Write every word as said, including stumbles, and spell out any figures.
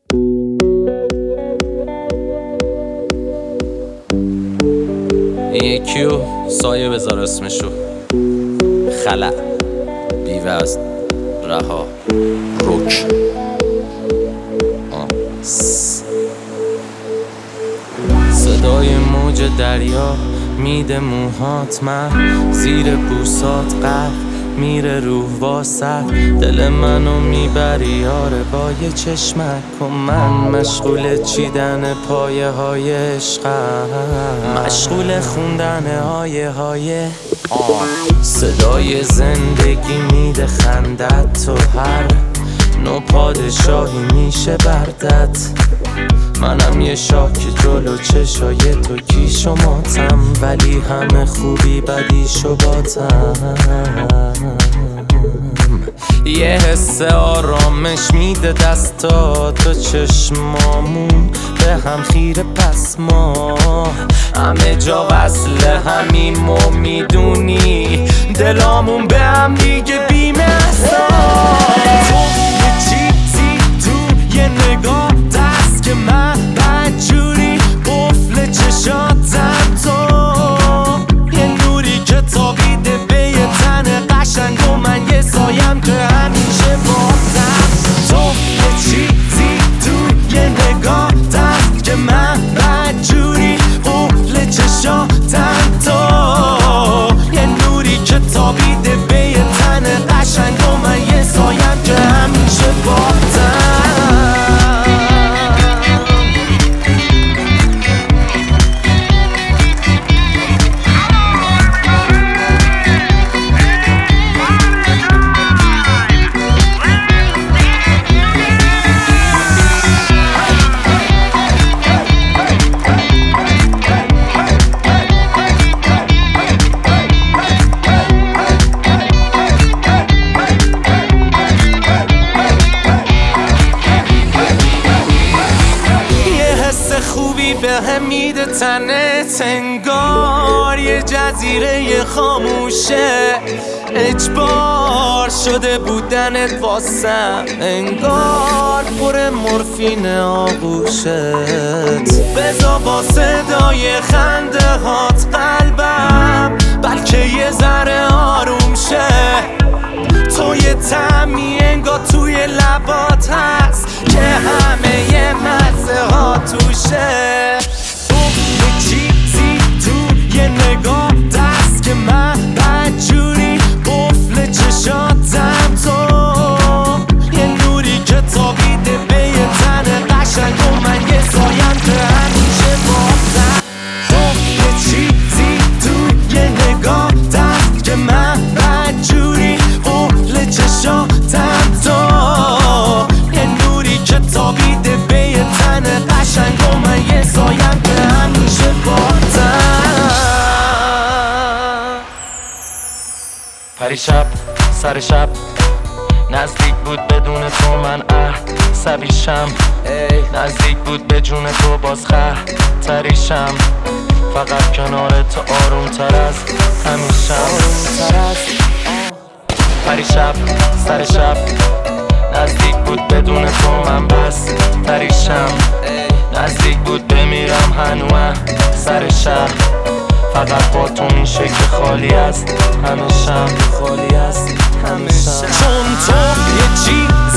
این یکیو سایه بذار اسمشو خلع بیوزن رها رک صدای موج دریا میده موهات من زیر بوسات غرق میره روح واسط دل منو میبری یاره با یه چشمک و من مشغول چیدن پایه های عشقم مشغول خوندن آیه های صدای زندگی میده خندت تو هر نو پادشاهی میشه بردت منم یه شاه که جلو چشای تو کیش و ماتم ولی همه خوبی بدیش و باتم یه حس آرامش میده دستا تو چشمامون به هم خیره پس ما همه جا وصل همیم و میدونی دلامون به هم دیگه بیمه تو یه چیزی تو یه نگاه دست که من بدجوری قفل چشاتم تو یه نوری که تابیده به یه تن قشنگ و من یه سایم که همیشه باتم تو یه چیزی تو یه نگاه دست که من بدجوری قفل چشاتم تو یه نوری که تابیده به یه تن قشنگ و من یه سایم که همیشه باتم خوبی به هم میده تنت انگار یه جزیره خاموشه اجبار شده بودنت واسم انگار پر مورفین آغوشت بزا با صدای خنده هات قلبم بلکه یه ذره آروم شه تو یه طعمی انگار توی لبات هست که همه یه مزه ها توشه تو یه چیزی تو یه نگاه دست که من بدجوری قفل چشاتم تو یه نوری که تابیده به یه تن قشنگ و من یه سایم که همیشه باتم تو یه چیزی تو یه نگاه دست که من بدجوری قفل چشاتم تو یه نوری که تابیده به یه تن قشنگ و من یه سایم که همیشه باتم پریشب سر شب نزدیک بود بدون تو من عصبیشم نزدیک بود به جون تو باز خطریشم فقط کنار تو آروم تر از همیشم پریشب سر شب نزدیک بود بدون تو من بس پریشم نزدیک بود بمیرم هنوز سر شهر فقط با تو میشه که خالی است همیشم خالی است همیشم چون تو یه چی